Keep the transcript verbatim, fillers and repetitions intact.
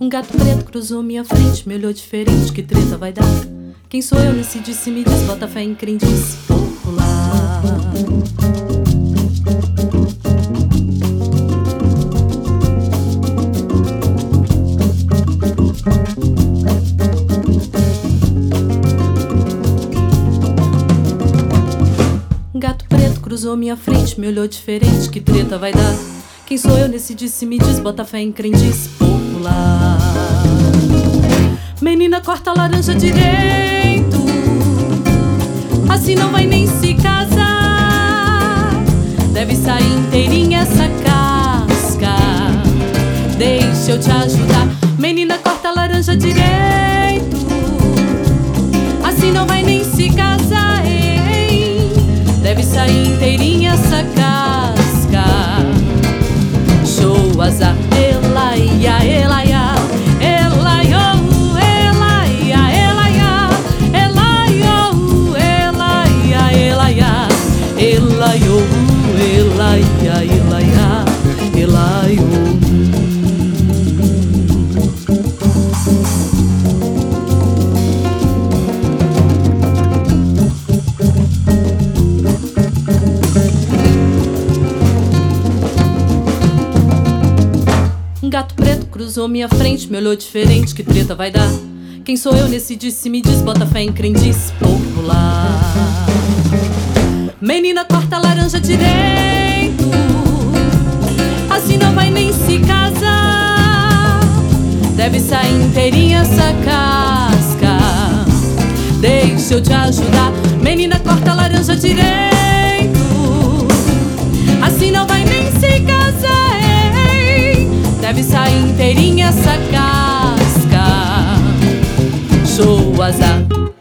gato preto cruzou minha frente, me olhou diferente, que treta vai dar? Quem sou eu nesse disse, me diz, bota fé em crendice popular. Gato preto cruzou minha frente, me olhou diferente, que treta vai dar? Quem sou eu nesse disse, me diz, bota fé em crendice popular. Menina corta a laranja direito, assim não vai nem se casar. Deve sair inteirinha essa casca, deixa eu te ajudar. Menina corta a laranja direito, assim não vai nem se casar, hein? Deve sair inteirinha essa casca. Show azar, elaia, elaia, elaia, elaia, elaia, elaia, elaia, elaia, elaia, elaia, elaia, elaia. Gato preto cruzou minha frente, me olhou diferente, que treta vai dar? Quem sou eu nesse disse, me diz, bota fé em crendice popular. Menina corta a laranja direito, assim não vai nem se casar. Deve sair inteirinha essa casca, deixa eu te ajudar. Menina corta a laranja direito, assim não vai nem se casar, hein? Deve sair inteirinha essa casca. Show azar.